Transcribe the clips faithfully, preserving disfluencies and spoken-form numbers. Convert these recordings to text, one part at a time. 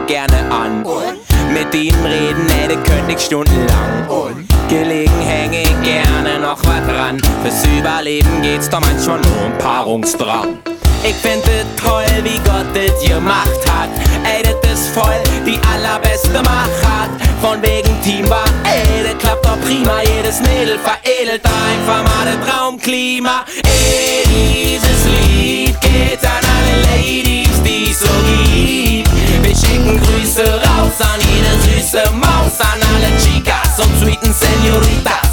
gerne an. Mit ihnen reden, ey, das könnte ich stundenlang. Gelegen hänge ich gerne noch was dran. Fürs Überleben geht's doch manchmal nur um Paarungsdrang. Ich find es toll, wie Gott das gemacht hat. Ey, das ist voll die allerbeste Machart. Von wegen Teamwork, ey, das klappt doch prima. Jedes Mädel veredelt einfach mal das Traumklima. Ey, dieses Lied geht an alle Ladies, die es so gibt. Wir schicken Grüße raus an jede süße Maus, an alle Chicas und sweeten Senoritas.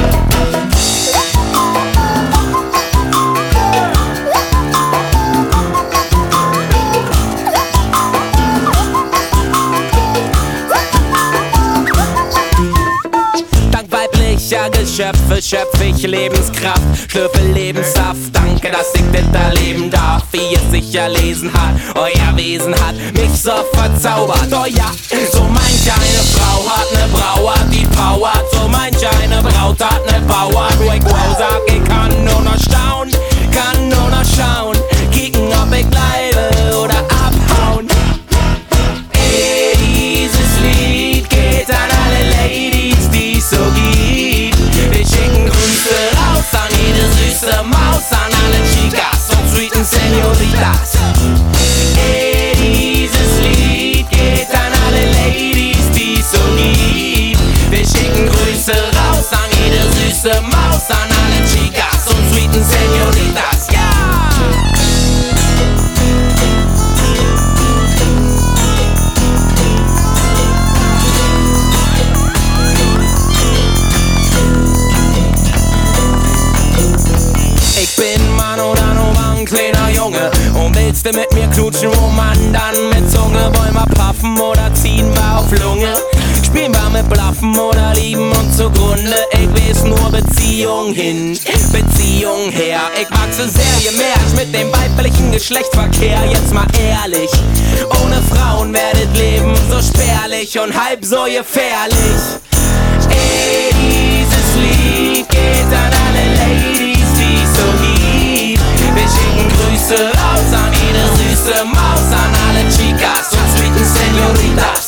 Geschöpfe schöpfe ich Lebenskraft, schlürfe Lebenssaft. Danke, dass ich das erleben darf, wie es sich erlesen hat. Euer Wesen hat mich so verzaubert. Oh ja, so manch eine Frau hat ne Brauart, die powert. So manch eine Braut hat ne Bauart. Wo ich wow sag, ich kann nur noch staunen, kann nur noch schauen, kicken, ob ich bleibe oder abhauen. Ey, dieses Lied geht an alle Ladies, die es so gibt. Wir schicken Grüße raus an jede süße Maus, an alle Chicas und sweeten Senoritas. Ey, dieses Lied geht an alle Ladies, die es so gibt. Wir schicken Grüße raus an jede süße Maus, an alle Chicas und sweeten Senoritas. Ja! Ich bin Mann oder nur ein kleiner Junge. Und willst du mit mir knutschen, wo man dann mit Zunge? Wollen wir puffen oder ziehen wir auf Lunge? Spielen wir mit Bluffen oder lieben uns zugrunde? Ich weiß nur Beziehung hin, Beziehung her. Ich mag so sehr, je mehr ich mit dem weiblichen Geschlechtsverkehr. Jetzt mal ehrlich, ohne Frauen werdet Leben so spärlich und halb so gefährlich. Ey, dieses Lied geht an alle Ladies, die es so gibt. Wir schicken Grüße raus an jede süße Maus, an alle Chicas und sweeten Senoritas.